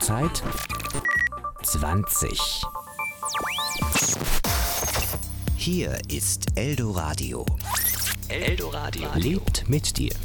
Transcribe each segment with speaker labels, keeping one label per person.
Speaker 1: Uhrzeit 20. Hier ist Eldoradio. Eldoradio lebt mit dir.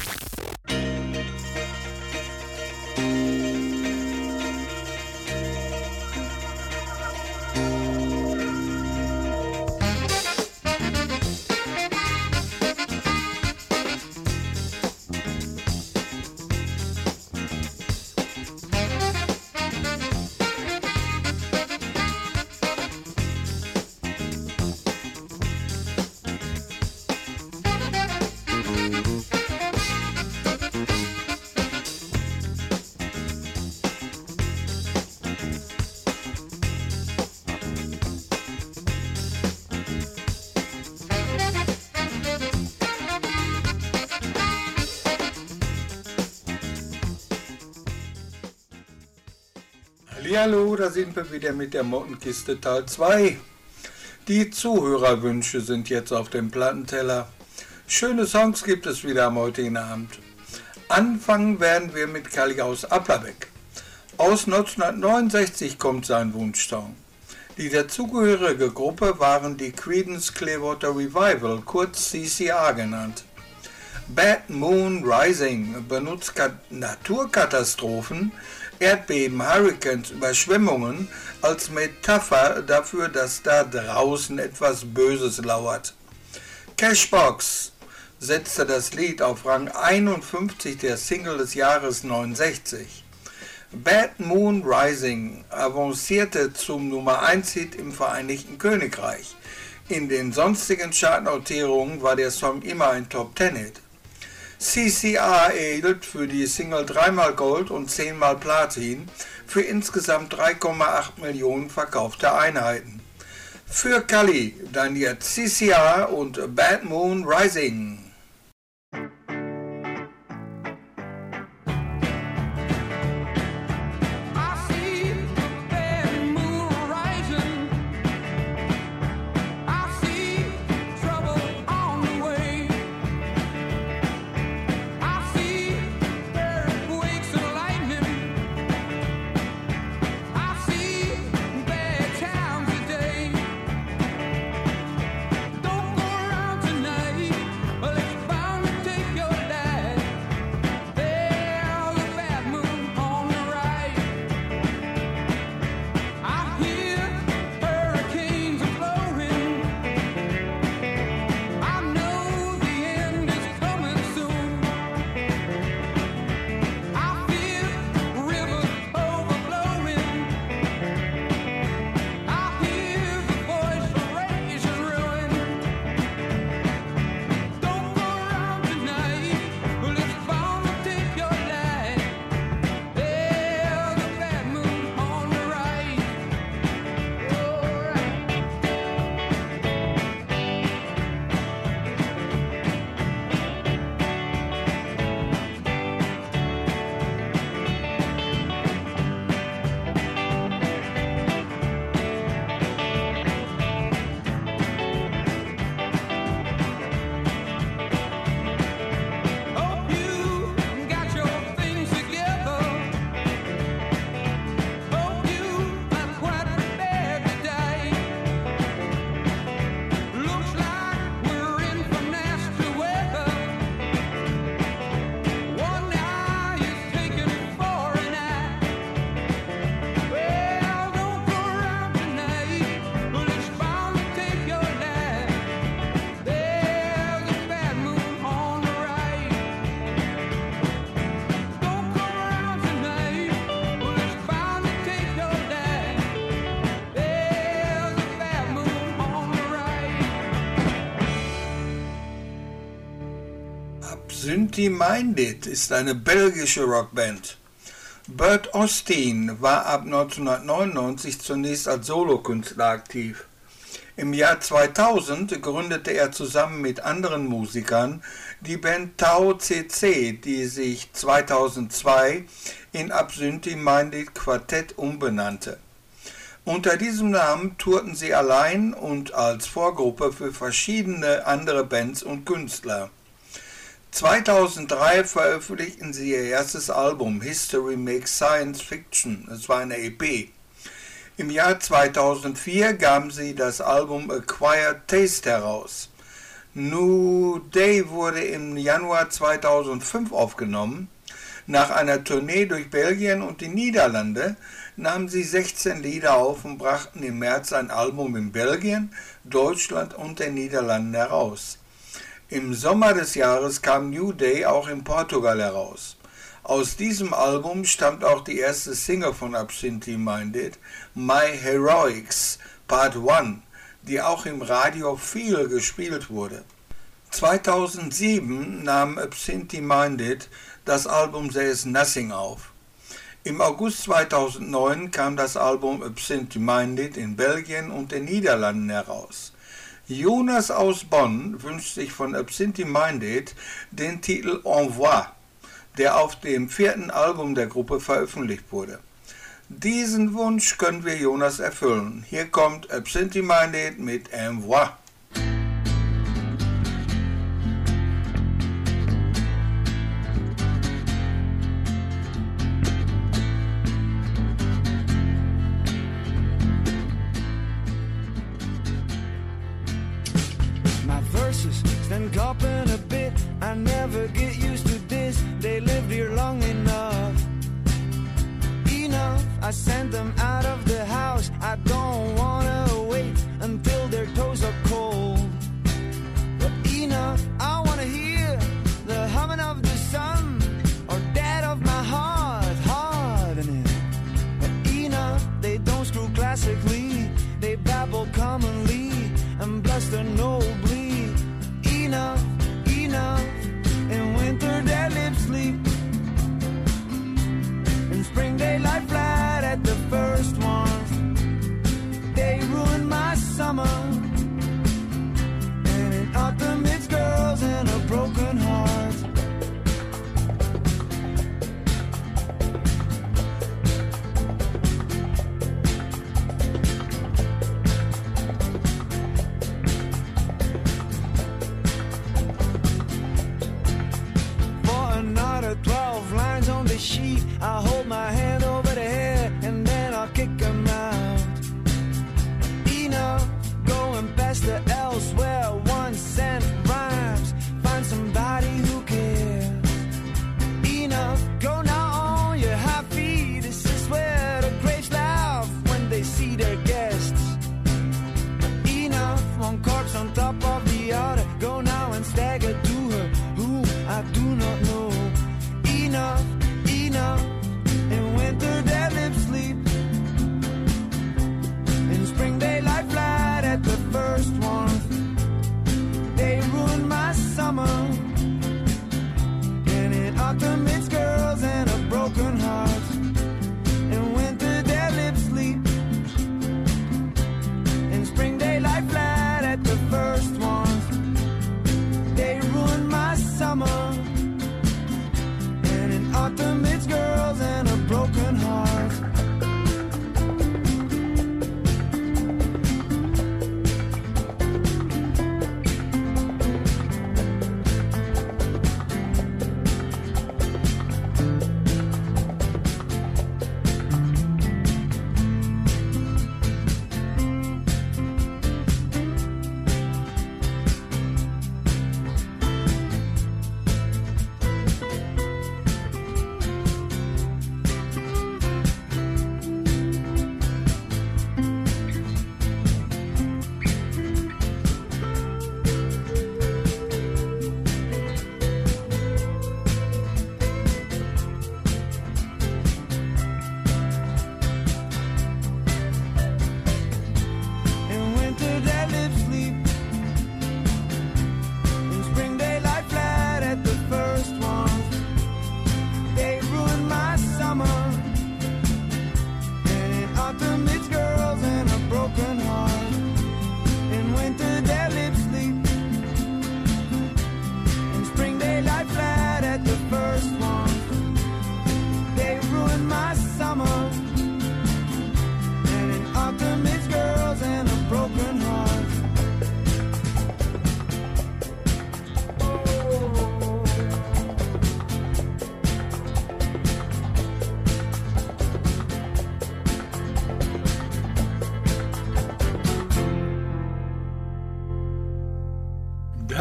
Speaker 2: Hallo, da sind wir wieder mit der Mottenkiste Teil 2. Die Zuhörerwünsche sind jetzt auf dem Plattenteller. Schöne Songs gibt es wieder am heutigen Abend. Anfangen werden wir mit Kalli aus Applerbeck. Aus 1969 kommt sein Wunschsong. Die dazugehörige Gruppe waren die Creedence Clearwater Revival, kurz CCR genannt. Bad Moon Rising benutzt Naturkatastrophen, Erdbeben, Hurricanes, Überschwemmungen als Metapher dafür, dass da draußen etwas Böses lauert. Cashbox setzte das Lied auf Rang 51 der Single des Jahres 69. Bad Moon Rising avancierte zum Nummer 1 Hit im Vereinigten Königreich. In den sonstigen Chartnotierungen war der Song immer ein Top-10-Hit. CCR erhielt für die Single 3-mal Gold und 10-mal Platin für insgesamt 3,8 Millionen verkaufte Einheiten. Für Kalli dann jetzt CCR und Bad Moon Rising. Absinthe Minded ist eine belgische Rockband. Bert Osteen war ab 1999 zunächst als Solokünstler aktiv. Im Jahr 2000 gründete er zusammen mit anderen Musikern die Band Tau CC, die sich 2002 in Absinthe Minded Quartett umbenannte. Unter diesem Namen tourten sie allein und als Vorgruppe für verschiedene andere Bands und Künstler. 2003 veröffentlichten sie ihr erstes Album History Makes Science Fiction, es war eine EP. Im Jahr 2004 gaben sie das Album Acquired Taste heraus. New Day wurde im Januar 2005 aufgenommen. Nach einer Tournee durch Belgien und die Niederlande nahmen sie 16 Lieder auf und brachten im März ein Album in Belgien, Deutschland und den Niederlanden heraus. Im Sommer des Jahres kam New Day auch in Portugal heraus. Aus diesem Album stammt auch die erste Single von Absentee Minded, My Heroics Part 1, die auch im Radio viel gespielt wurde. 2007 nahm Absentee Minded das Album There's Nothing auf. Im August 2009 kam das Album Absentee Minded in Belgien und den Niederlanden heraus. Jonas aus Bonn wünscht sich von Absentee Minded den Titel Envoi, der auf dem 4. Album der Gruppe veröffentlicht wurde. Diesen Wunsch können wir Jonas erfüllen. Hier kommt Absentee Minded mit Envoi.
Speaker 3: Stand copping a bit, I never get used to this. They lived here long enough. Enough, I sent them out of the house. I don't wanna wait until their toes are cold. But enough, I wanna hear the humming of the sun or that of my heart hardening. But enough, they don't screw classically. They babble commonly and bluster nobly. Enough, enough. In winter their lips sleep. In spring they lie flat at the first warmth. They ruin my summer. And in autumn it's girls and a broken heart.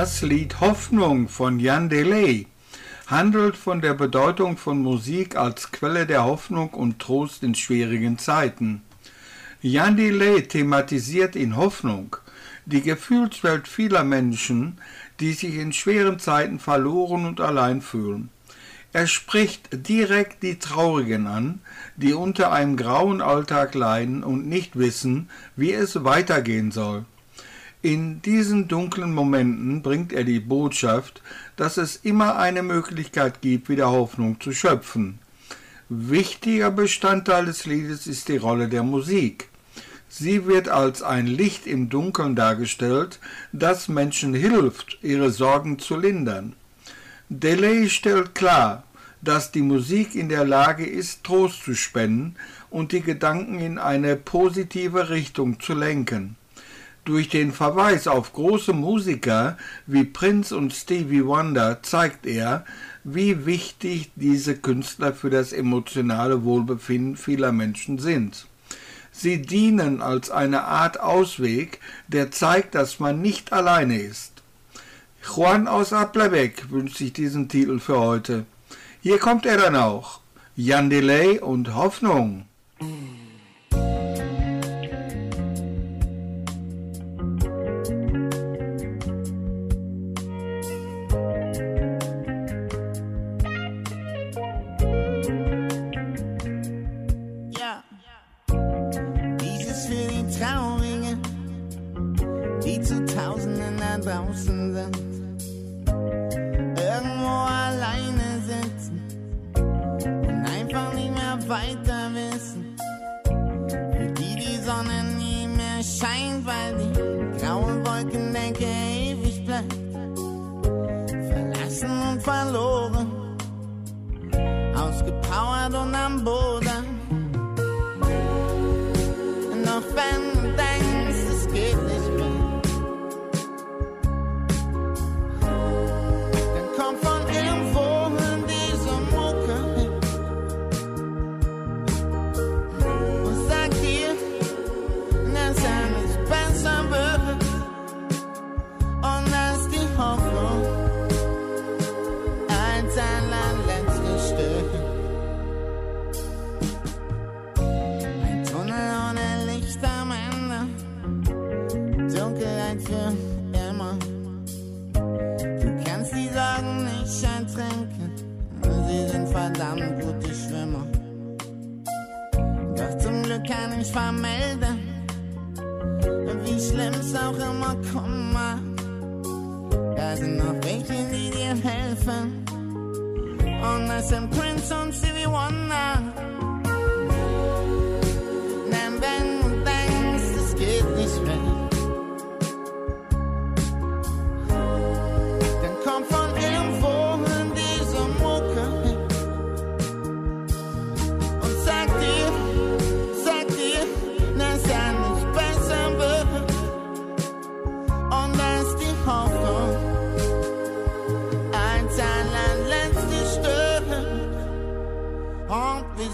Speaker 2: Das Lied Hoffnung von Jan Delay handelt von der Bedeutung von Musik als Quelle der Hoffnung und Trost in schwierigen Zeiten. Jan Delay thematisiert in Hoffnung die Gefühlswelt vieler Menschen, die sich in schweren Zeiten verloren und allein fühlen. Er spricht direkt die Traurigen an, die unter einem grauen Alltag leiden und nicht wissen, wie es weitergehen soll. In diesen dunklen Momenten bringt er die Botschaft, dass es immer eine Möglichkeit gibt, wieder Hoffnung zu schöpfen. Wichtiger Bestandteil des Liedes ist die Rolle der Musik. Sie wird als ein Licht im Dunkeln dargestellt, das Menschen hilft, ihre Sorgen zu lindern. Delay stellt klar, dass die Musik in der Lage ist, Trost zu spenden und die Gedanken in eine positive Richtung zu lenken. Durch den Verweis auf große Musiker wie Prince und Stevie Wonder zeigt er, wie wichtig diese Künstler für das emotionale Wohlbefinden vieler Menschen sind. Sie dienen als eine Art Ausweg, der zeigt, dass man nicht alleine ist. Juan aus Applerbeck wünscht sich diesen Titel für heute. Hier kommt er dann auch. Jan Delay und Hoffnung.
Speaker 4: Draußen sind, irgendwo alleine sitzen und einfach nicht mehr weiter wissen. Für die Sonne nie mehr scheint, weil die graue Wolkendecke ewig bleibt. Verlassen und verloren, ausgepowert und am Boden. Noch wenn du denkst, es geht nicht mehr, verdammt gute Schwimmer. Doch zum Glück kann ich vermelden, wie schlimm's auch immer kommen mag. Da sind noch welche, die dir helfen, und das sind Prince und Stevie Wonder. Denn wenn du denkst, es geht nicht mehr, dann komm von irgendwo in diese Mucke und sag dir, dass er nicht besser wird. Und da ist die Hoffnung als allerletzte Stück. Und wir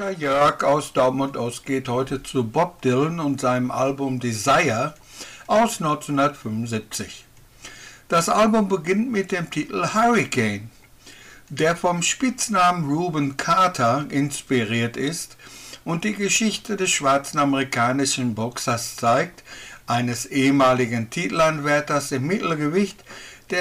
Speaker 2: Dr. Jörg aus Dortmund-Ost geht heute zu Bob Dylan und seinem Album Desire aus 1975. Das Album beginnt mit dem Titel Hurricane, der vom Spitznamen Rubin Carter inspiriert ist und die Geschichte des schwarzen amerikanischen Boxers zeigt, eines ehemaligen Titelanwärters im Mittelgewicht, der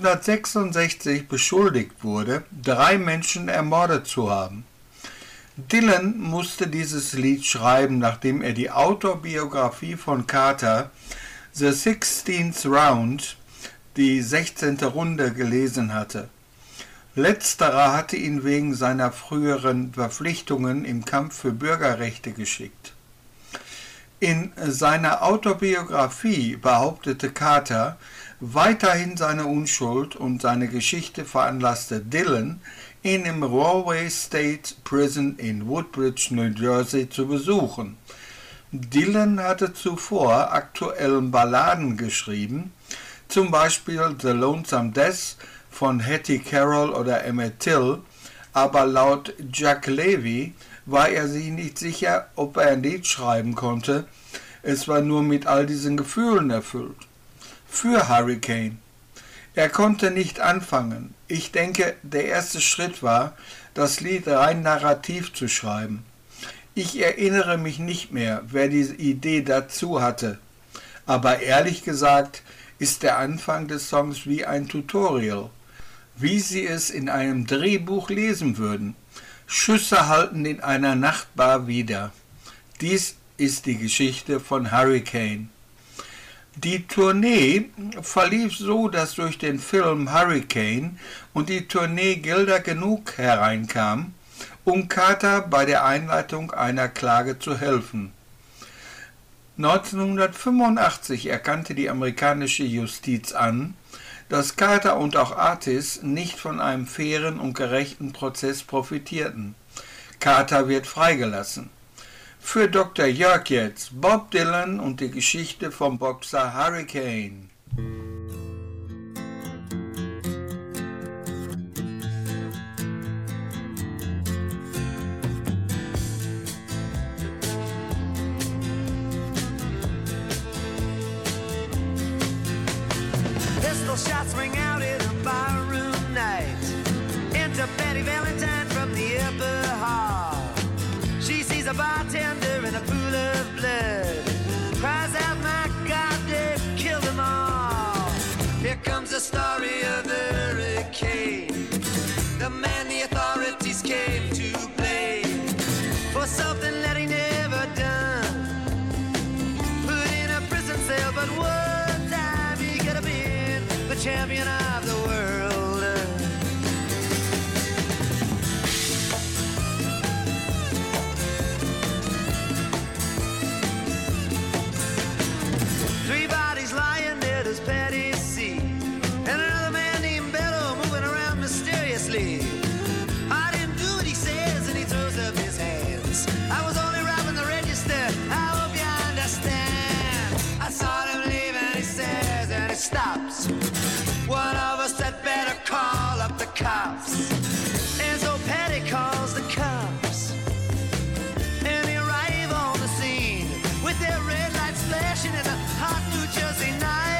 Speaker 2: 1966 beschuldigt wurde, 3 Menschen ermordet zu haben. Dylan musste dieses Lied schreiben, nachdem er die Autobiografie von Carter, The 16th Round, die 16. Runde, gelesen hatte. Letzterer hatte ihn wegen seiner früheren Verpflichtungen im Kampf für Bürgerrechte geschickt. In seiner Autobiografie behauptete Carter weiterhin seine Unschuld und seine Geschichte veranlasste Dylan, ihn im Rahway State Prison in Woodbridge, New Jersey zu besuchen. Dylan hatte zuvor aktuellen Balladen geschrieben, zum Beispiel The Lonesome Death von Hattie Carroll oder Emmett Till, aber laut Jack Levy war er sich nicht sicher, ob er ein Lied schreiben konnte. Es war nur mit all diesen Gefühlen erfüllt. Für Hurricane. Er konnte nicht anfangen. Ich denke, der erste Schritt war, das Lied rein narrativ zu schreiben. Ich erinnere mich nicht mehr, wer die Idee dazu hatte. Aber ehrlich gesagt ist der Anfang des Songs wie ein Tutorial, wie Sie es in einem Drehbuch lesen würden. Schüsse halten in einer Nachtbar wider. Dies ist die Geschichte von Hurricane. Die Tournee verlief so, dass durch den Film Hurricane und die Tournee Gelder genug hereinkam, um Carter bei der Einleitung einer Klage zu helfen. 1985 erkannte die amerikanische Justiz an, dass Carter und auch Artis nicht von einem fairen und gerechten Prozess profitierten. Carter wird freigelassen. Für Dr. Jörg jetzt Bob Dylan und die Geschichte vom Boxer Hurricane.
Speaker 3: Pistol shots ring out in a barroom night. Enter Betty Valentine from the upper hall. She sees a bartender in a pool of blood. Cries out, my God, they've killed them all. Here comes the story of the hurricane. The man the authorities came to blame for something that he never done. Put in a prison cell, but one time he could have been the champion of the world. Three bodies lying dead as Patty see, and another man named Bello moving around mysteriously. I didn't do what he says, and he throws up his hands. I was only robbing the register, I hope you understand. I saw him leave and he says, and he stops. One of us had better call up the cops. And so Patty calls the cops, and they arrive on the scene with their red lights flashing in a hot New Jersey night.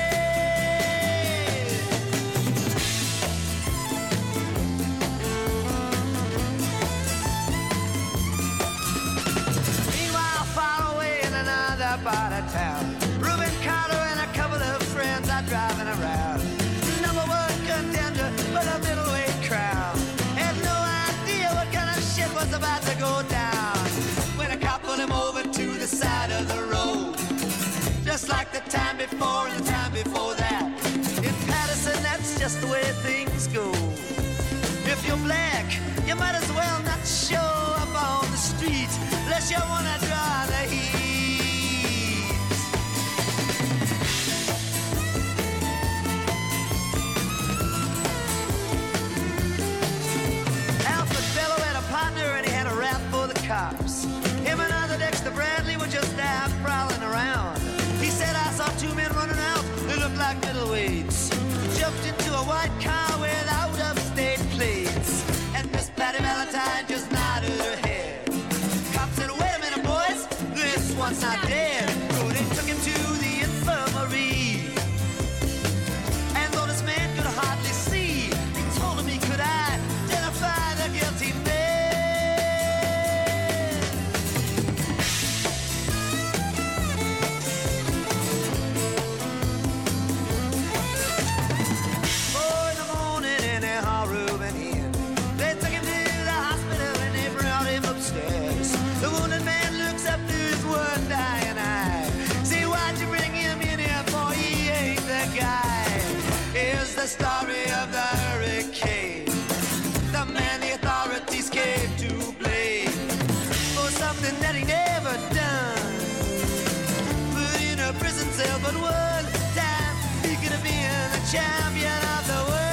Speaker 3: Meanwhile, far away in another part of town, Reuben Carter and a couple of friends are driving around. Number one contender for the middleweight crown. Had no idea what kind of shit was about to go down when a cop pulled him over to the side of the road. Just like the time before and the time before that. In Patterson, that's just the way things go. If you're black, you might as well not show up on the street unless you wanna draw the heat. Alfred Bello had a partner and he had a rap for the cops. Him and other Dexter Bradley were just out prowling around. He said, I saw 2 men running out, they looked like middleweights. Jumped into a white car with out-of-state plates. And Miss Patty Valentine just nodded her head. the story of the hurricane. The man the authorities came to blame for something that he never done. Put in a prison cell but one time, he could have been the champion of the world.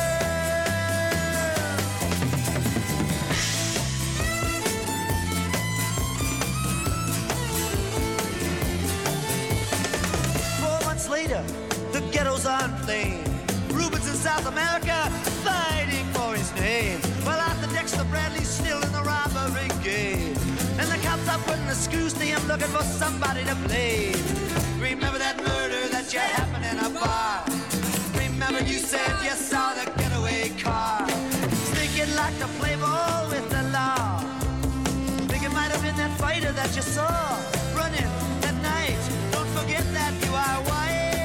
Speaker 3: Later, the ghettos are inflamed. Rubens in South America fighting for his name. Well, Arthur Dexter Bradley's still in the robbery game. And the cops are putting the screws to him looking for somebody to blame. Remember that murder that you happened in a bar? Remember you said you saw the getaway car? Thinking like to play ball with the law. Think it might have been that fighter that you saw running that night. Don't forget that you are white.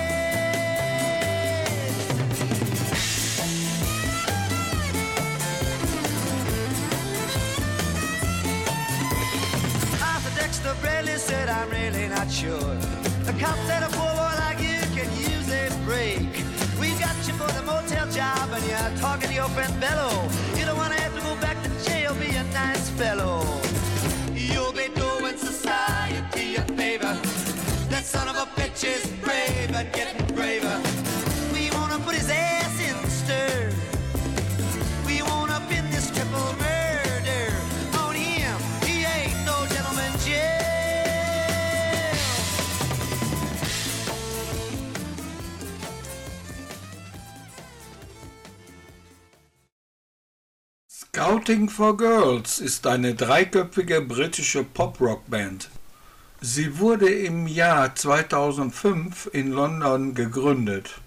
Speaker 3: Dexter Bradley said, I'm really not sure. The cop said a poor boy like you can use a break. We got you for the motel job and you're talking to your friend Bello. You don't want to have to go back to jail, be a nice fellow. You'll be doing society a favor. That son of a bitch is brave and getting braver. We want to put his ass in the stir. We want to pin this triple murder on him. He ain't no gentleman jail.
Speaker 2: Scouting for Girls ist eine dreiköpfige britische Pop-Rock-Band. Sie wurde im Jahr 2005 in London gegründet.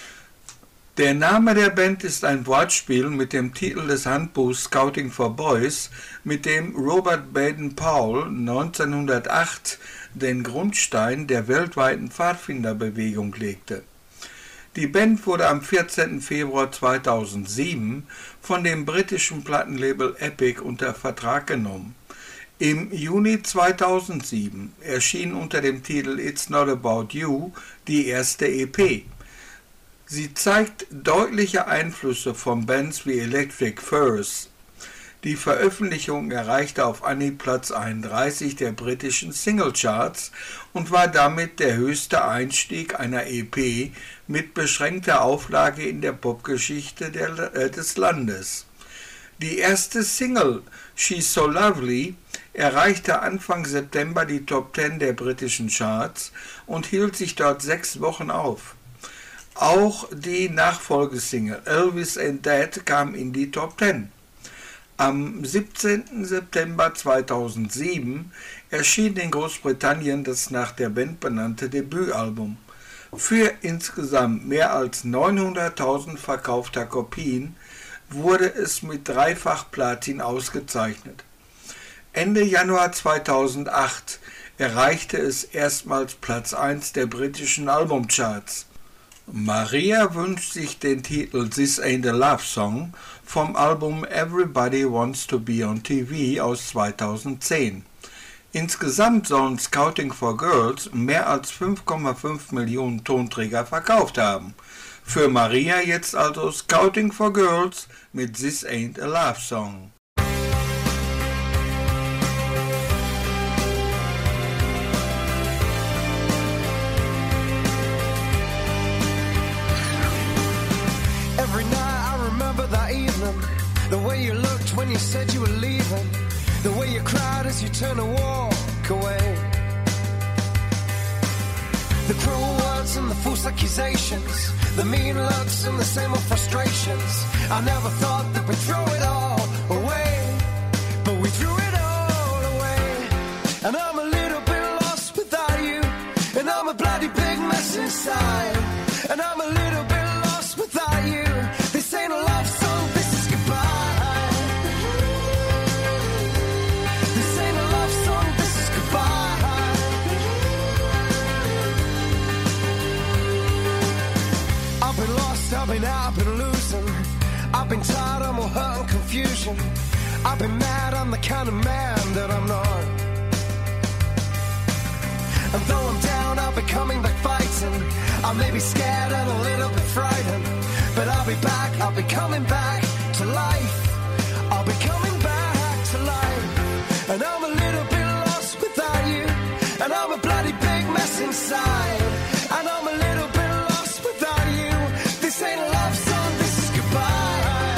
Speaker 2: Der Name der Band ist ein Wortspiel mit dem Titel des Handbuchs Scouting for Boys, mit dem Robert Baden-Powell 1908 den Grundstein der weltweiten Pfadfinderbewegung legte. Die Band wurde am 14. Februar 2007 von dem britischen Plattenlabel Epic unter Vertrag genommen. Im Juni 2007 erschien unter dem Titel It's Not About You die erste EP. Sie zeigt deutliche Einflüsse von Bands wie Electric Furs. Die Veröffentlichung erreichte auf Anhieb Platz 31 der britischen Singlecharts und war damit der höchste Einstieg einer EP mit beschränkter Auflage in der Popgeschichte des Landes. Die erste Single, She's So Lovely, erreichte Anfang September die Top 10 der britischen Charts und hielt sich dort 6 Wochen auf. Auch die Nachfolgesingle Elvis Ain't Dead kam in die Top 10. Am 17. September 2007 erschien in Großbritannien das nach der Band benannte Debütalbum. Für insgesamt mehr als 900.000 verkaufter Kopien wurde es mit Dreifach Platin ausgezeichnet. Ende Januar 2008 erreichte es erstmals Platz 1 der britischen Albumcharts. Maria wünscht sich den Titel This Ain't a Love Song vom Album Everybody Wants to Be on TV aus 2010. Insgesamt sollen Scouting for Girls mehr als 5,5 Millionen Tonträger verkauft haben. Für Maria jetzt also Scouting for Girls mit This Ain't a Love Song.
Speaker 3: Every night I remember that evening, the way you looked when you said you were leaving, the way you cried as you turned to walk away. The cruel words and the false accusations, the mean looks and the same old frustrations. I never thought that we'd throw it all away, but we threw it all away. And I'm a little bit lost without you, and I'm a bloody big mess inside. And I'm a little bit lost without you. This ain't a love song, this is goodbye. This ain't a love song, this is goodbye. I've been lost, I've been out, I've been losing. I've been tired, I'm all hurt and confusion. I've been mad, I'm the kind of man that I'm not. And though I'm down, I'll be coming back fighting. I may be scared and a little bit frightened, but I've be back, I'll be coming back to life. I'll be coming back to life. And I'm a little bit lost without you. And I'm a bloody big mess inside. And I'm a little bit lost without you. This ain't a love song, this is goodbye.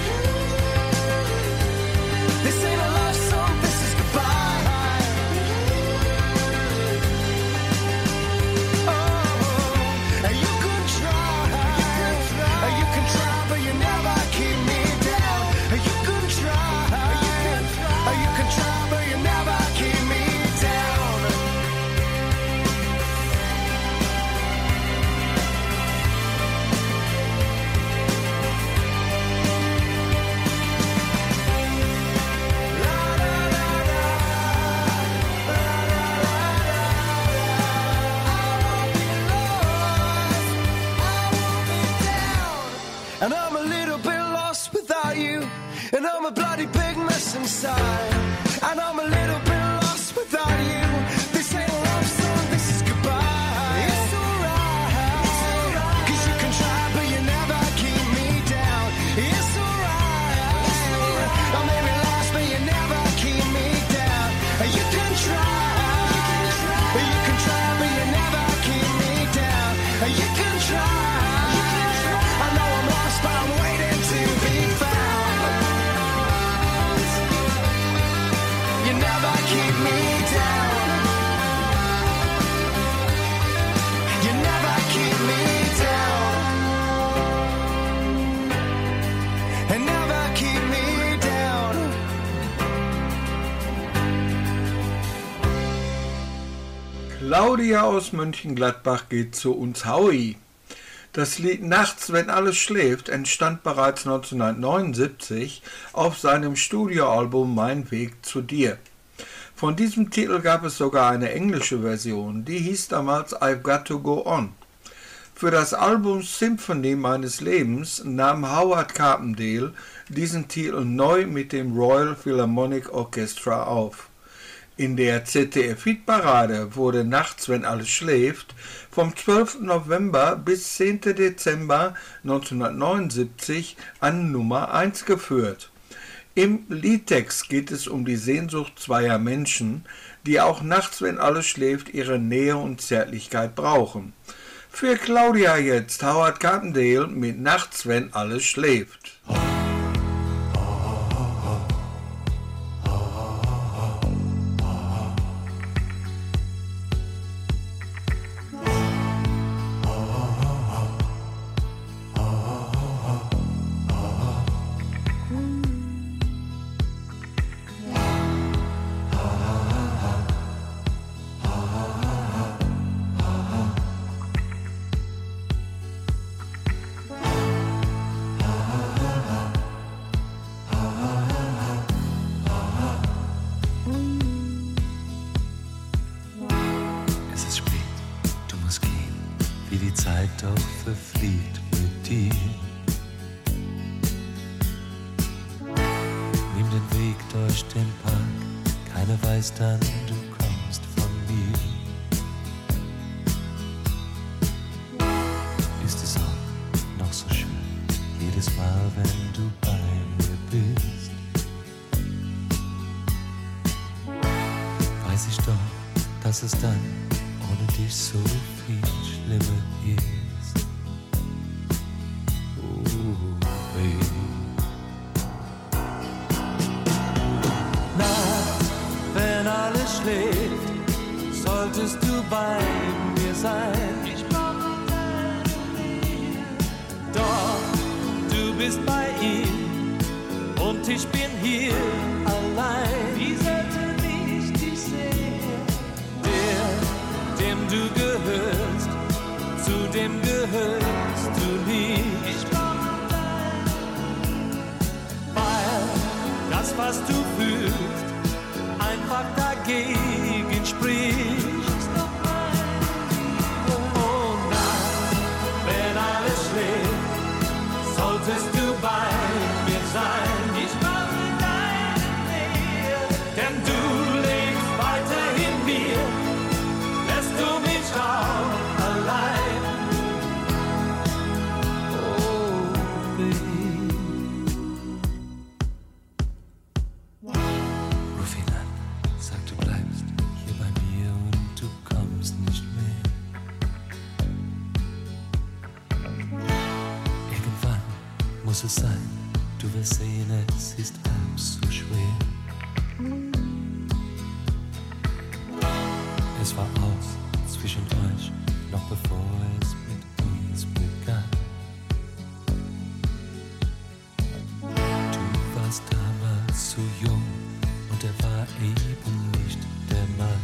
Speaker 3: This ain't a love song, this is goodbye. Oh, and you can try, but you never keep me down. You can try, but you never keep me down. And I'm a little bit lost without you. And I'm a bloody big mess inside. And I'm a little bit lost without you. This ain't a love song, this is goodbye. It's alright, 'cause you can try, but you never keep me down. It's alright, I may be lost, but you never keep me down. You can try, but you never keep me down. You can try. I know I'm lost, but I'm waiting to be found. You never keep me down. You never keep me down. And never keep me down.
Speaker 2: Claudia aus Mönchengladbach geht zu uns Howie. Das Lied Nachts, wenn alles schläft entstand bereits 1979 auf seinem Studioalbum Mein Weg zu dir. Von diesem Titel gab es sogar eine englische Version, die hieß damals I've Got to Go On. Für das Album Symphony meines Lebens nahm Howard Carpendale diesen Titel neu mit dem Royal Philharmonic Orchestra auf. In der ZDF-Hitparade wurde Nachts, wenn alles schläft, vom 12. November bis 10. Dezember 1979 an Nummer 1 geführt. Im Liedtext geht es um die Sehnsucht zweier Menschen, die auch nachts, wenn alles schläft, ihre Nähe und Zärtlichkeit brauchen. Für Claudia jetzt Howard Carpendale mit Nachts, wenn alles schläft.
Speaker 5: Dann du kommst von mir. Ist es auch noch so schön, jedes Mal, wenn du bei mir bist. Weiß ich doch, dass es dann ohne dich so viel schlimmer ist. Oh, baby. Wenn alles schläft, solltest du bei mir sein. Ich brauche deine Nähe. Doch du bist bei ihm und ich bin hier allein. Wie sollte ich dich sehen? Dem du gehörst, zu dem gehörst du nie. Ich brauche deine Nähe. Weil das, was du fühlst, einfach dagegen spricht. Oh Nacht, wenn alles schläft, solltest du bei mir sein. Ich brauche deine Nähe, denn du lebst weiter in mir, lässt du mich auch allein. Oh
Speaker 6: muss es sein, du wirst sehen, es ist halb so schwer. Es war aus zwischen euch, noch bevor es mit uns begann. Du warst damals zu jung und er war eben nicht der Mann.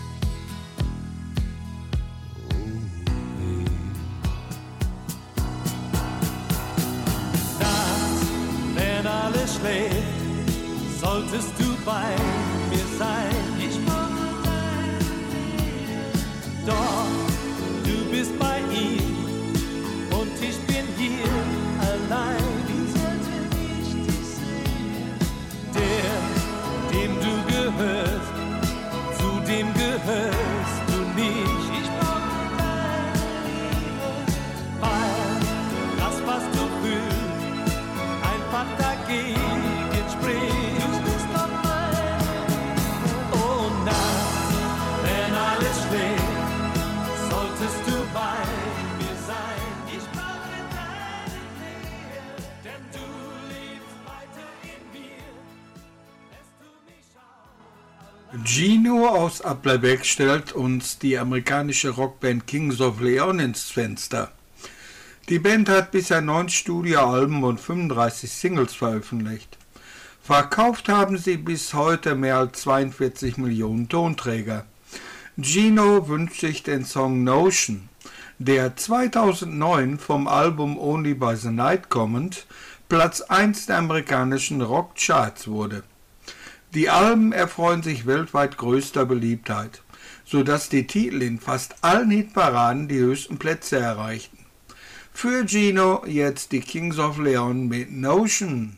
Speaker 5: Wenn alles schläft, solltest du bei mir sein. Ich brauche deine Nähe. Doch du bist bei ihm und ich bin hier allein. Wie sollte ich dich sehen? Der, dem du gehörst, zu dem gehörst du nicht. Ich brauche deine Liebe, weil das, was du fühlst, dagegen spricht. Du bist noch meine Liebe. Oh nachts, wenn alles schläft, solltest du bei mir sein. Ich brauche deine Nähe, denn du lebst weiter in mir. Lässt du mich schauen.
Speaker 2: Gino aus Applerbeck stellt uns die amerikanische Rockband Kings of Leon ins Fenster. Die Band hat bisher 9 Studioalben und 35 Singles veröffentlicht. Verkauft haben sie bis heute mehr als 42 Millionen Tonträger. Gino wünscht sich den Song Notion, der 2009 vom Album Only by the Night kommend Platz 1 der amerikanischen Rockcharts wurde. Die Alben erfreuen sich weltweit größter Beliebtheit, sodass die Titel in fast allen Hitparaden die höchsten Plätze erreichten. Für Gino jetzt die Kings of Leon mit Notion.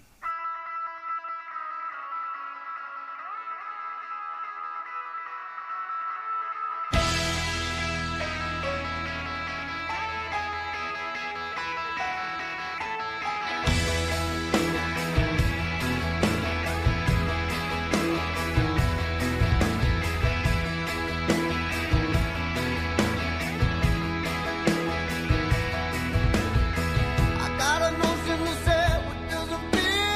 Speaker 3: I got a notion to say what doesn't feel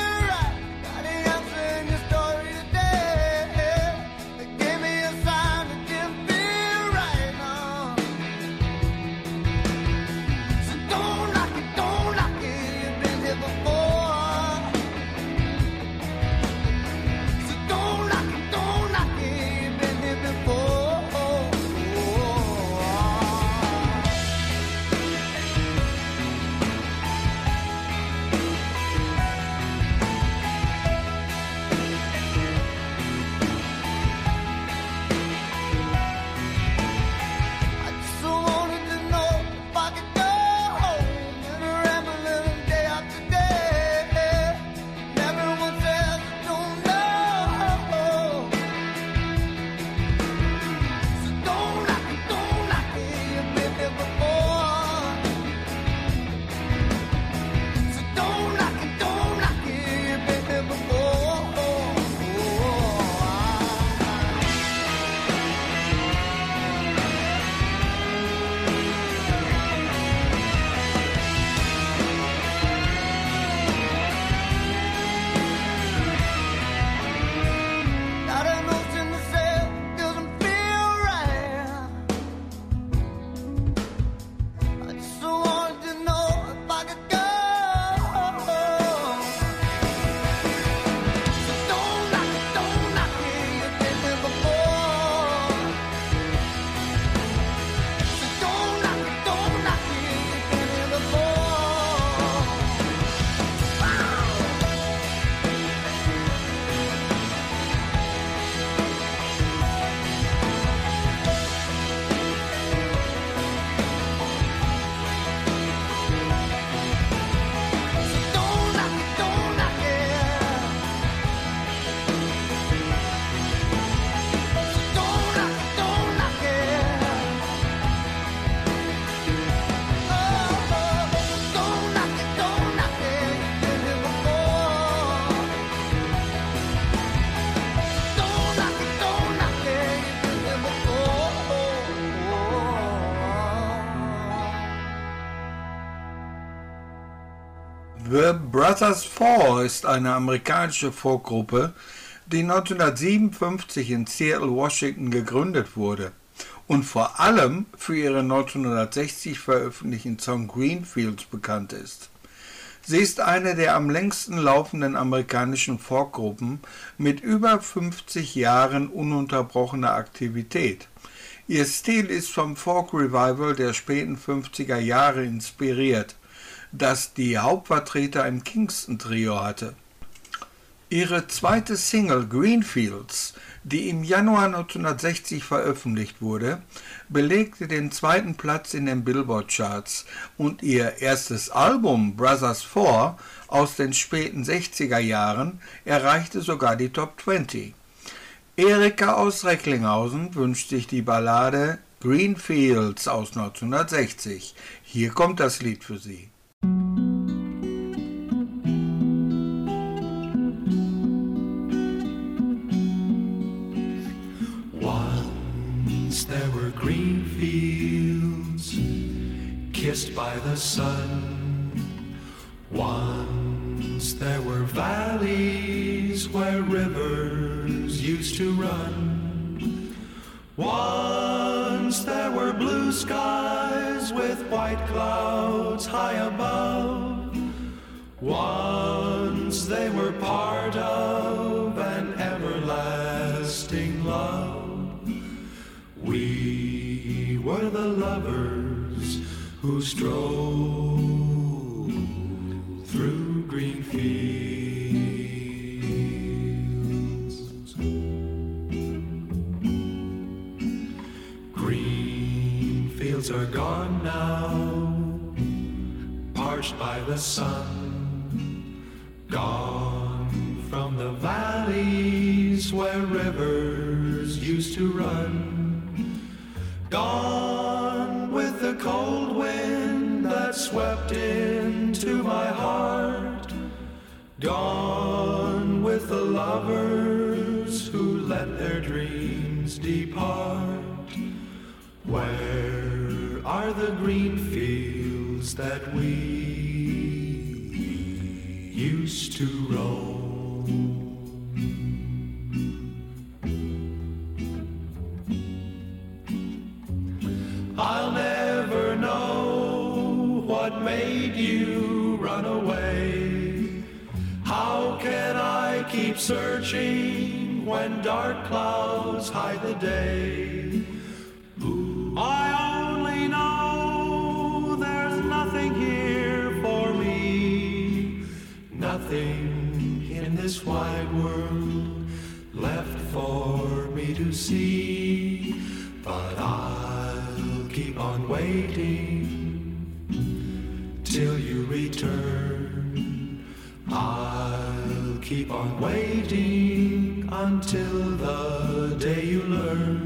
Speaker 2: The Brothers Four ist eine amerikanische Folkgruppe, die 1957 in Seattle, Washington gegründet wurde und vor allem für ihren 1960 veröffentlichten Song Greenfields bekannt ist. Sie ist eine der am längsten laufenden amerikanischen Folkgruppen mit über 50 Jahren ununterbrochener Aktivität. Ihr Stil ist vom Folk Revival der späten 50er Jahre inspiriert, das die Hauptvertreter im Kingston-Trio hatte. Ihre zweite Single Greenfields, die im Januar 1960 veröffentlicht wurde, belegte den zweiten Platz in den Billboard-Charts und ihr erstes Album Brothers Four aus den späten 60er Jahren erreichte sogar die Top 20. Erika aus Recklinghausen wünscht sich die Ballade Greenfields aus 1960. Hier kommt das Lied für Sie.
Speaker 6: Once there were green fields kissed by the sun. Once there were valleys where rivers used to run. Once there were blue skies with white clouds high above. Once they were part of an everlasting love. We were the lovers who strolled through green fields. Green fields are gone now, parched by the sun. Gone from the valleys where rivers used to run. Gone with the cold wind that swept into my heart. Gone with the lovers who let their dreams depart. Where are the green fields that we used to roam? I'll never know what made you run away. How can I keep searching when dark clouds hide the day? I only know there's nothing here for me, nothing in this wide world left for me to see. But I'll keep on waiting till you return. I'll keep on waiting until the day you learn.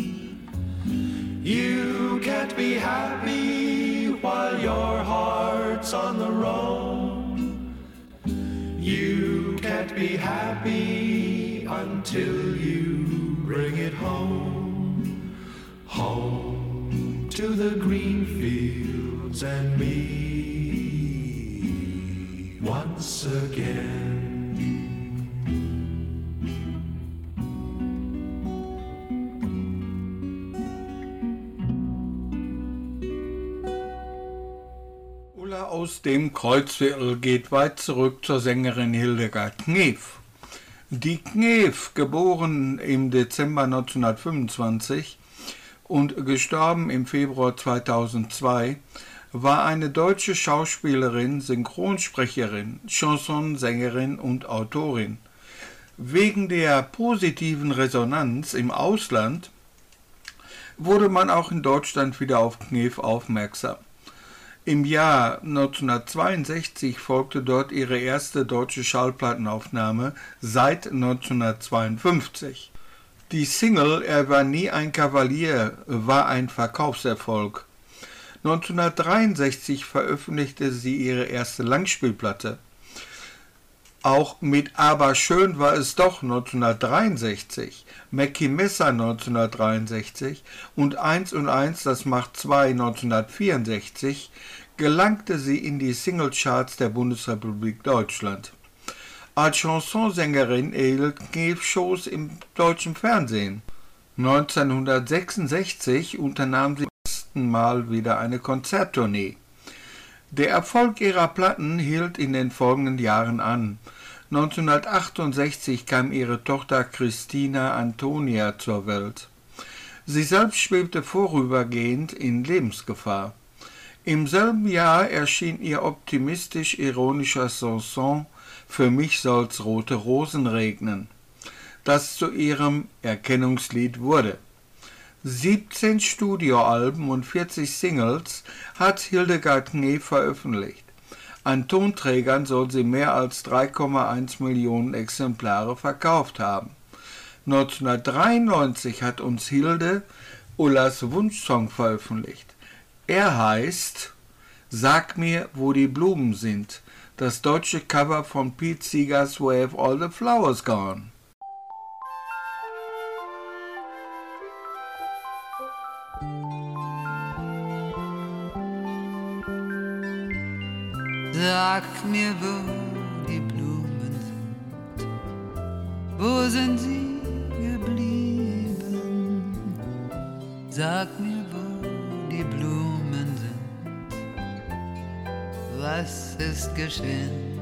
Speaker 6: You can't be happy while your heart's on the roam. You can't be happy until you bring it home. Home to the green fields and me once again.
Speaker 2: Ulla aus dem Kreuzviertel geht weit zurück zur Sängerin Hildegard Knef. Die Knef, geboren im Dezember 1925 und gestorben im Februar 2002, war eine deutsche Schauspielerin, Synchronsprecherin, Chansonsängerin und Autorin. Wegen der positiven Resonanz im Ausland wurde man auch in Deutschland wieder auf Knef aufmerksam. Im Jahr 1962 folgte dort ihre erste deutsche Schallplattenaufnahme seit 1952. Die Single »Er war nie ein Kavalier« war ein Verkaufserfolg. 1963 veröffentlichte sie ihre erste Langspielplatte. Auch mit Aber schön war es doch 1963, Mackie Messer 1963 und 1 und 1, das macht 2 1964, gelangte sie in die Singlecharts der Bundesrepublik Deutschland. Als Chansonsängerin erhielt Knef Shows im deutschen Fernsehen. 1966 unternahm sie zum ersten Mal wieder eine Konzerttournee. Der Erfolg ihrer Platten hielt in den folgenden Jahren an. 1968 kam ihre Tochter Christina Antonia zur Welt. Sie selbst schwebte vorübergehend in Lebensgefahr. Im selben Jahr erschien ihr optimistisch-ironischer Chanson »Für mich soll's rote Rosen regnen«, das zu ihrem Erkennungslied wurde. 17 Studioalben und 40 Singles hat Hildegard Knef veröffentlicht. An Tonträgern soll sie mehr als 3,1 Millionen Exemplare verkauft haben. 1993 hat uns Hilde Ullas Wunschsong veröffentlicht. Er heißt »Sag mir, wo die Blumen sind«, das deutsche Cover von Pete Seegers »Where Have All the Flowers Gone«.
Speaker 7: Sag mir, wo die Blumen sind, wo sind sie geblieben? Sag mir, wo die Blumen sind, was ist geschehen?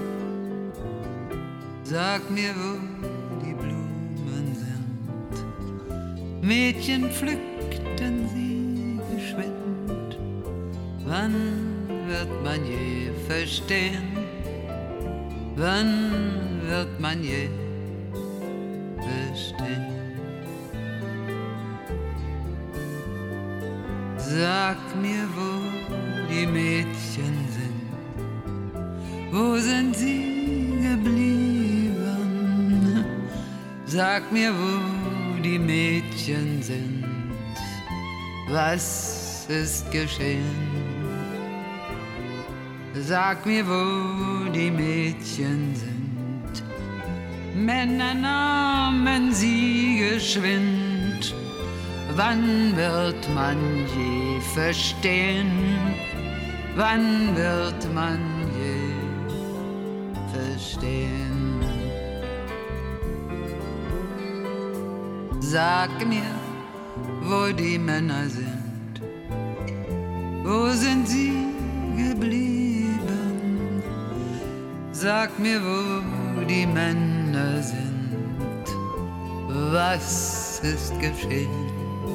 Speaker 7: Sag mir, wo die Blumen sind, Mädchen pflückten sie geschwind. Wann wird man je verstehen? Wann wird man je verstehen? Sag mir, wo die Mädchen sind, wo sind sie geblieben? Sag mir, wo die Mädchen sind, was ist geschehen? Sag mir, wo die Mädchen sind, Männer nahmen sie geschwind. Wann wird man je verstehen? Wann wird man je verstehen? Sag mir, wo die Männer sind, wo sind sie geblieben? Sag mir, wo die Männer sind, was ist geschehen?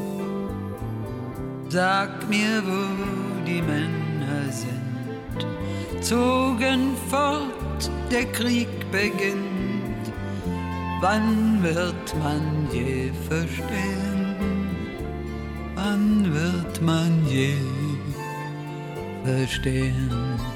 Speaker 7: Sag mir, wo die Männer sind, zogen fort, der Krieg beginnt. Wann wird man je verstehen? Wann wird man je verstehen?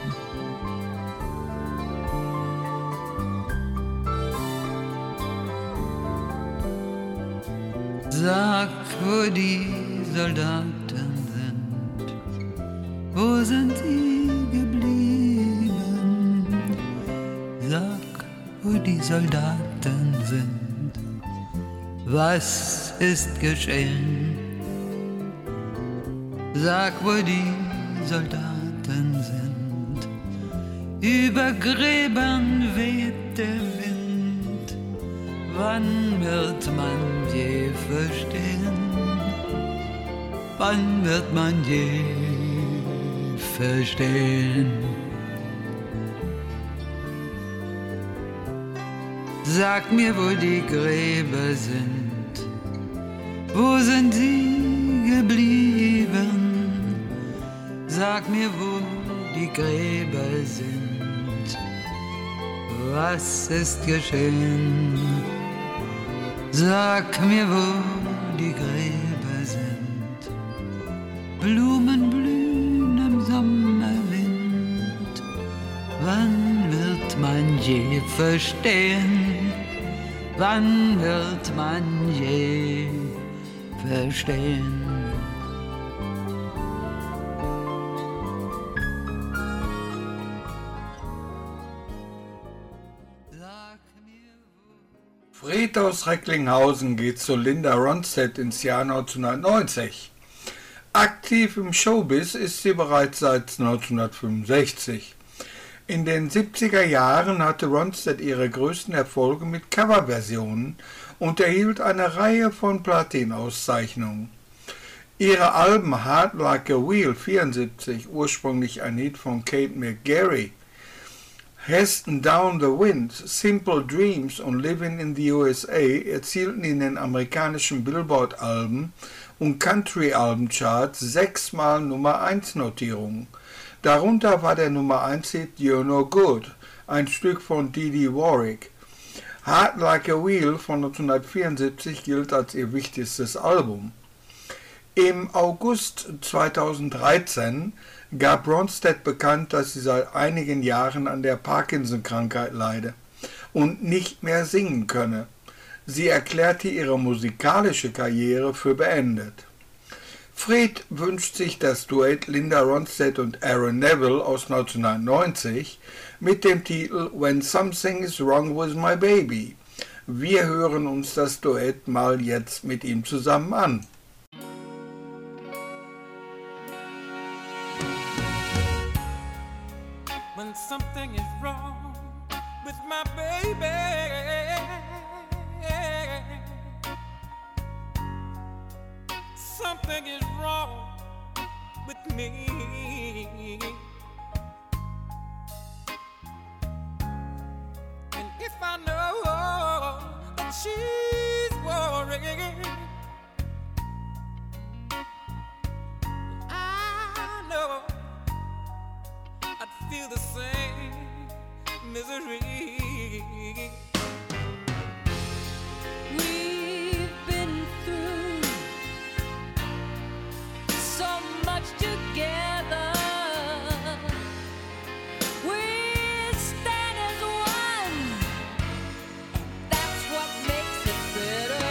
Speaker 7: Sag, wo die Soldaten sind, wo sind sie geblieben? Sag, wo die Soldaten sind, was ist geschehen? Sag, wo die Soldaten sind, über Gräbern weht der Wind. Wann wird man je verstehen? Wann wird man je verstehen? Sag mir, wo die Gräber sind, wo sind sie geblieben? Sag mir, wo die Gräber sind, was ist geschehen? Sag mir, wo die Gräber sind, Blumen blühen im Sommerwind. Wann wird man je verstehen? Wann wird man je verstehen?
Speaker 2: Fred aus Recklinghausen geht zu Linda Ronstadt ins Jahr 1990. Aktiv im Showbiz ist sie bereits seit 1965. In den 70er Jahren hatte Ronstadt ihre größten Erfolge mit Coverversionen und erhielt eine Reihe von Platinauszeichnungen. Ihre Alben Hard Like a Wheel 74, ursprünglich ein Hit von Kate McGarry, Heston Down the Wind, Simple Dreams und Living in the USA erzielten in den amerikanischen Billboard-Alben und Country-Alben-Charts 6-mal Nummer 1 Notierungen. Darunter war der Nummer 1 Hit You're No Good, ein Stück von Dee Warwick. Hard Like a Wheel von 1974 gilt als ihr wichtigstes Album. Im August 2013 gab Ronstadt bekannt, dass sie seit einigen Jahren an der Parkinson-Krankheit leide und nicht mehr singen könne. Sie erklärte ihre musikalische Karriere für beendet. Fred wünscht sich das Duett Linda Ronstadt und Aaron Neville aus 1990 mit dem Titel When Something is Wrong with My Baby. Wir hören uns das Duett mal jetzt mit ihm zusammen an.
Speaker 5: When something is wrong with my baby, something is wrong with me. And if I know that she's worrying, I know I'd feel the same misery.
Speaker 8: We've been through so much together. We stand as one, and that's what makes it better.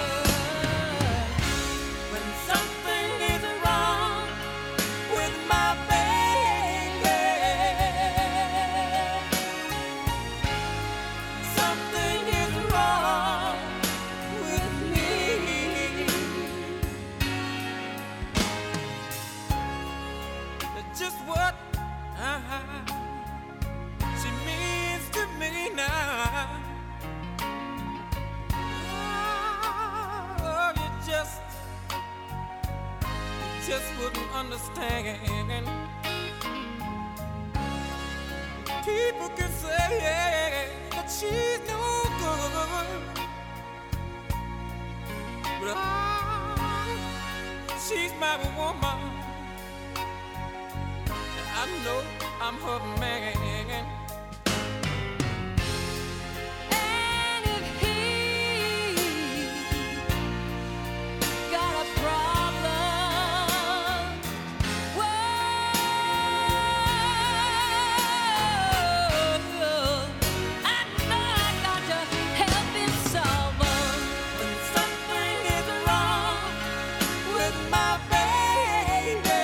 Speaker 5: When something is wrong with my baby, something is wrong with me. Just what she means to me now. Oh, you just wouldn't understand. People can say that she's no good, but she's my woman. I know I'm her man.
Speaker 8: And if he got a problem, whoa, I know I got to help him solve them.
Speaker 5: When something is wrong with my baby,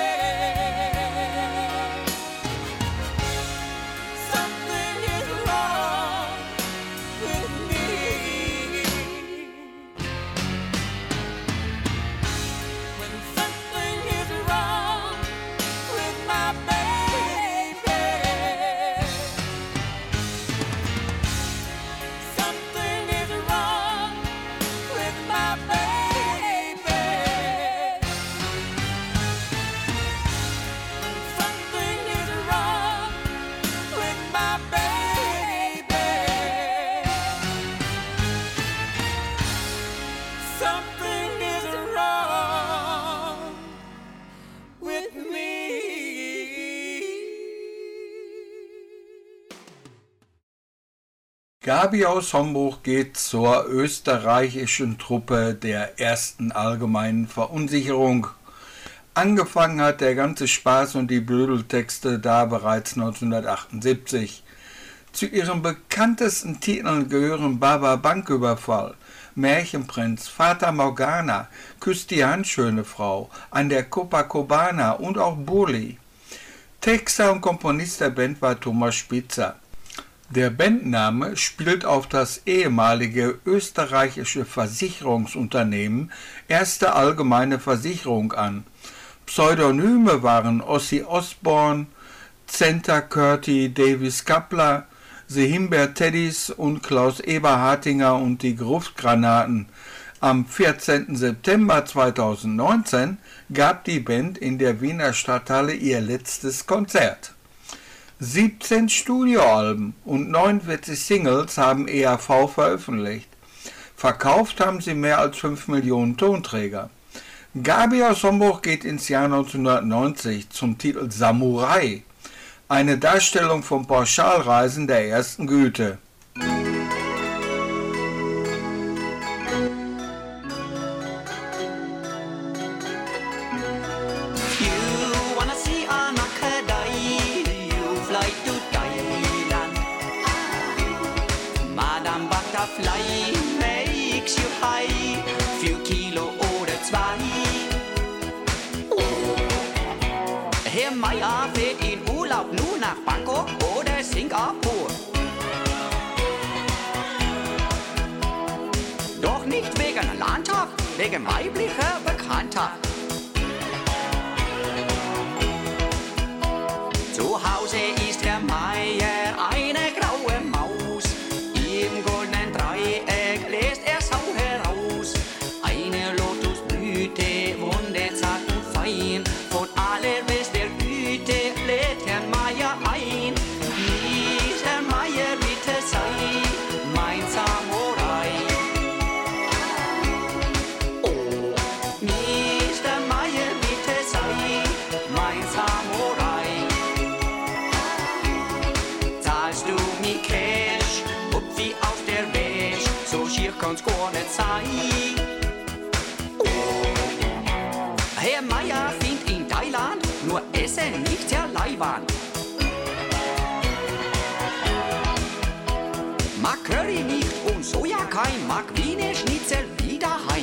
Speaker 5: something is wrong with me. When something is wrong with my baby, something is wrong with my baby. Something is wrong with my baby. Something is wrong with me.
Speaker 2: Gabi aus Homburg geht zur österreichischen Truppe der ersten allgemeinen Verunsicherung. Angefangen hat der ganze Spaß und die Blödeltexte da bereits 1978. Zu ihren bekanntesten Titeln gehören Baba Banküberfall, Märchenprinz, Fata Morgana, Küsst die Hand, schöne Frau, An der Copacabana und auch Bulli. Texter und Komponist der Band war Thomas Spitzer. Der Bandname spielt auf das ehemalige österreichische Versicherungsunternehmen Erste Allgemeine Versicherung an. Pseudonyme waren Ossi Osborn, Zenta Curti, Davis Kappler, The Himbeer Teddys und Klaus Eberhartinger und die Gruftgranaten. Am 14. September 2019 gab die Band in der Wiener Stadthalle ihr letztes Konzert. 17 Studioalben und 49 Singles haben ERV veröffentlicht. Verkauft haben sie mehr als 5 Millionen Tonträger. Gabi aus Homburg geht ins Jahr 1990 zum Titel Samurai, eine Darstellung von Pauschalreisen der ersten Güte.
Speaker 9: Herr Meier fährt in Urlaub nur nach Bangkok oder Singapur. Doch nicht wegen Landschaft, wegen weiblicher Bekanntheit. Zu Hause ist Herr Meier eine graue Maus. Im goldenen Dreieck lässt er Sau heraus. Eine Lotusblüte, wunderzart und fein. Von allerbester Güte lädt Herr Meier ein. Mr. Meier, bitte sei mein Samurai. Oh, Mr. Meier, bitte sei mein Samurai. Zahlst du mir Cash, ob wie auf der Wäsch, so schier kann's gar nicht sein. Herr Meier findet in Thailand nur Essen, nicht sehr Leihwand. Mag Curry nicht und Sojakeim, mag Wiener Schnitzel wieder heim.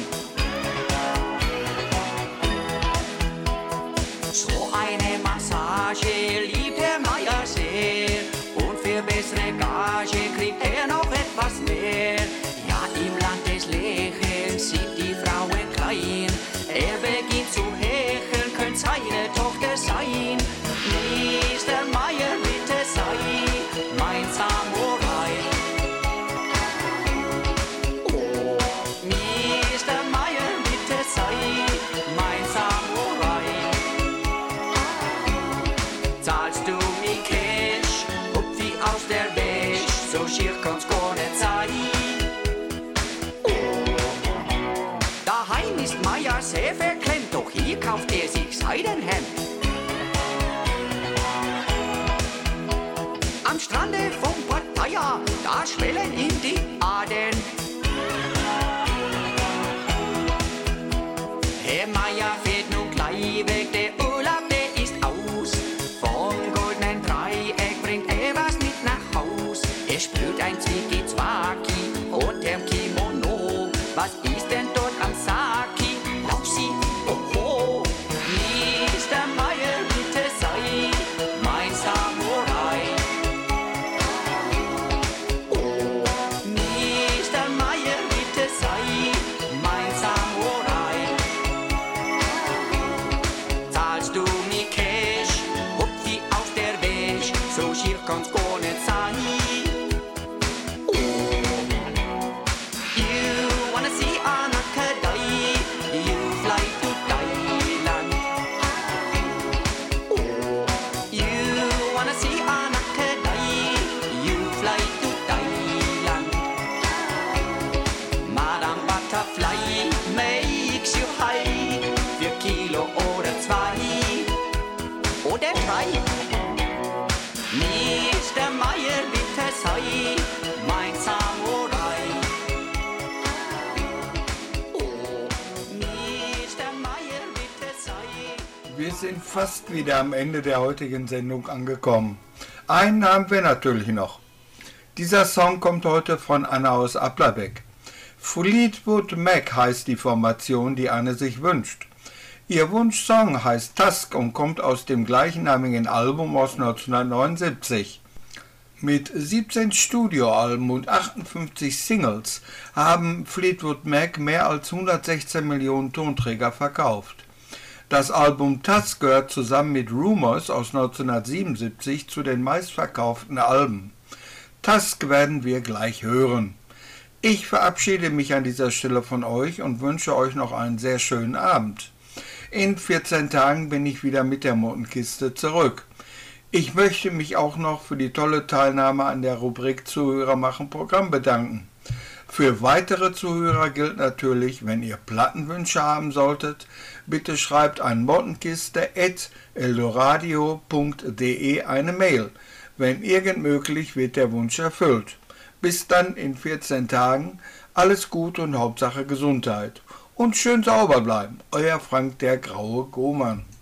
Speaker 9: So eine Massage liebt Herr Meier sehr und für bessere Gage kriegt er noch etwas mehr. Ja, im Land des Lächelns sind die Frauen klein. Er beginnt zu hecheln, könnte seine Tochter sein. Mr. Meier, bitte sei mein Samurai. Oh, Mr. Meier, bitte sei mein Samurai. Zahlst du mir Cash, ob wie aus der Wäsch, so schier kann's gar nicht sein. Daheim ist Meier sehr verklemmt, doch hier kauft er sich Seidenhemd. Am Strande von Pattaya, da schwellen ihm die Adern. Herr Meier fährt nun gleich weg, der Urlaub, der ist aus. Vom goldenen Dreieck bringt er was mit nach Haus. Er spürt ein Zwicki-Zwacki unterm Kimono. Was ist denn dort am Saki? Lausi, oh oh. Mr. Meier, bitte sei mein Samurai. Oh, Mr. Meier, bitte sei mein Samurai. Zahlst du mir Cash, ob wie aus der Wäsch, so schier kann's gar nicht sein. Mr. Meier, bitte sei mein Samurai. Oh, Mr. Meier, bitte sei.
Speaker 2: Wir sind fast wieder am Ende der heutigen Sendung angekommen. Einen haben wir natürlich noch. Dieser Song kommt heute von Anna aus Applerbeck. Fleetwood Mac heißt die Formation, die Anne sich wünscht. Ihr Wunschsong heißt Tusk und kommt aus dem gleichnamigen Album aus 1979. Mit 17 Studioalben und 58 Singles haben Fleetwood Mac mehr als 116 Millionen Tonträger verkauft. Das Album Tusk gehört zusammen mit Rumours aus 1977 zu den meistverkauften Alben. Tusk werden wir gleich hören. Ich verabschiede mich an dieser Stelle von euch und wünsche euch noch einen sehr schönen Abend. In 14 Tagen bin ich wieder mit der Mottenkiste zurück. Ich möchte mich auch noch für die tolle Teilnahme an der Rubrik Zuhörer machen Programm bedanken. Für weitere Zuhörer gilt natürlich, wenn ihr Plattenwünsche haben solltet, bitte schreibt an mottenkiste@eldoradio.de eine Mail. Wenn irgend möglich, wird der Wunsch erfüllt. Bis dann in 14 Tagen, alles gut und Hauptsache Gesundheit. Und schön sauber bleiben, euer Frank der Graue Gohmann.